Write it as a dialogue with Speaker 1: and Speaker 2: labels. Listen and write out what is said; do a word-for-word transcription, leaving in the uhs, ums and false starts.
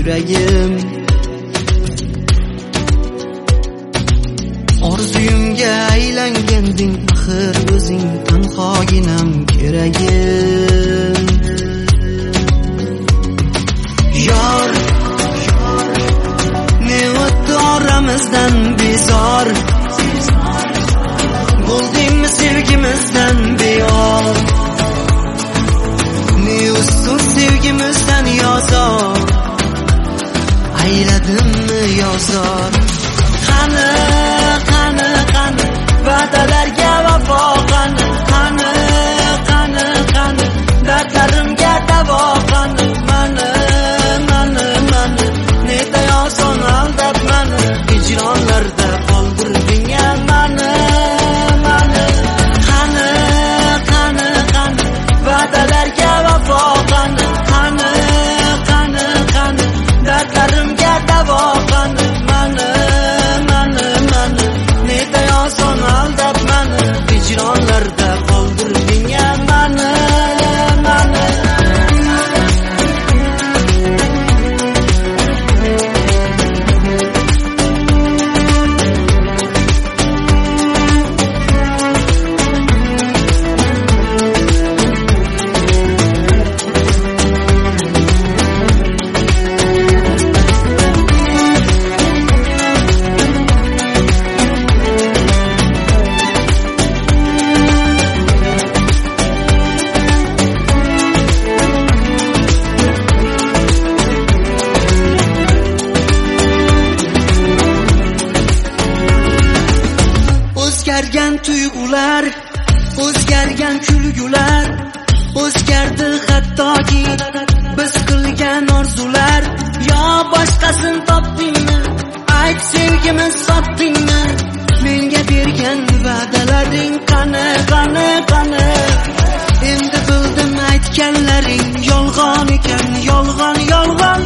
Speaker 1: yuragim. Orzuyimga aylanganding axir o'zing tanhoginam keragim. Yor ne o'tdi oramizdan bezor, bo'ldingmi sevgimizdan beyor. Ne ustun sevgimizdan yozor, ayladimmi yozor. Qani qani qani va'dalarga vafo, qani qani qani qani dardlarimga davo, qani mani mani mani neda oson aldab mani hijronlarda qoldirding mani mani. Qani qani qani va'dalarga vafo, qani qani qani qani dardlarimga davo, qani mani mani mani neda oson aldab mani hijronlarda qoldirding mani mani. O'zgargan tuyg'ular, o'zgargan kulgular, o'zgardi hattoki biz qilgan orzular. Yo boshqasin topdingmi, ayt sevgimiz sotdingmi, menga bergan va'dalaring qani qani qani. Endi bildim aytganlaring yolg'on ekan, yolg'on yolg'on